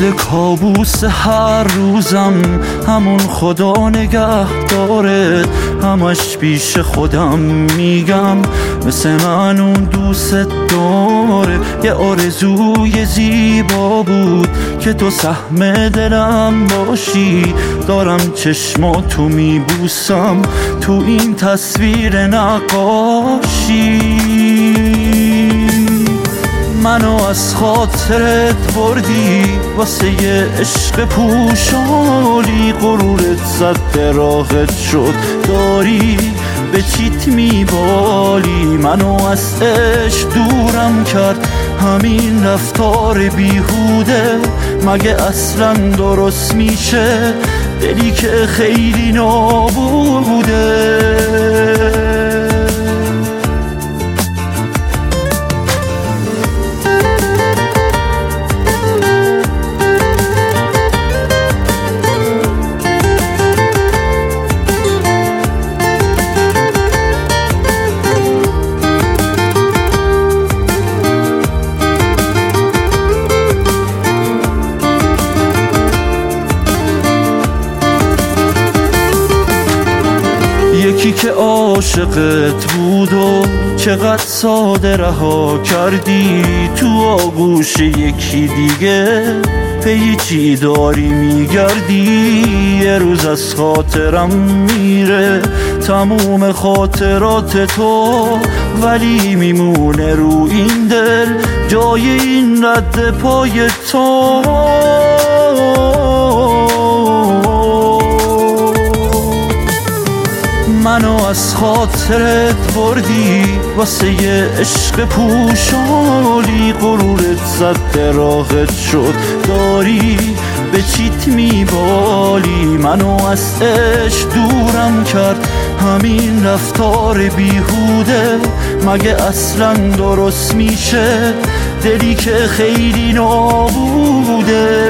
برد کابوس هر روزم همون خدا نگه داره، همش پیش خودم میگم مثل من اون دوست داره. یه آرزوی زیبا بود که تو سهم دلم باشی، دارم چشماتو میبوسم تو این تصویر نقاشی. منو از خاطرت بردی واسه یه عشق پوشالی، غرورت زد راحت شد داری به چیت میبالی. منو از عشق دورم کرد همین رفتار بیهوده، مگه اصلا درست میشه دلی که خیلی نابوده. یکی که عاشقت بود و چقدر ساده رها کردی، تو آغوش یکی دیگه پی چی داری میگردی. یه روز از خاطرم میره تموم خاطرات تو، ولی میمونه رو این دل جای این رد پای تو. منو از خاطرت بردی واسه یه عشق پوشالی، غرورت زد راحت شد داری به چیت میبالی. منو از عشق دورم کرد همین رفتار بیهوده، مگه اصلا درست میشه دلی که خیلی نابوده.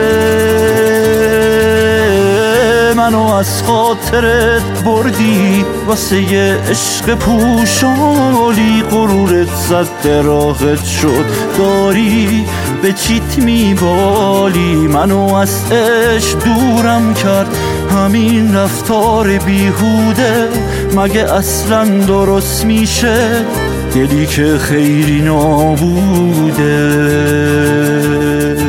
منو از خاطرت بردی واسه یه عشق پوشالی، غرورت زد راحت شد داری به چیت میبالی. منو از عشق دورم کرد همین رفتار بیهوده، مگه اصلا درست میشه دلی که خیلی نابوده.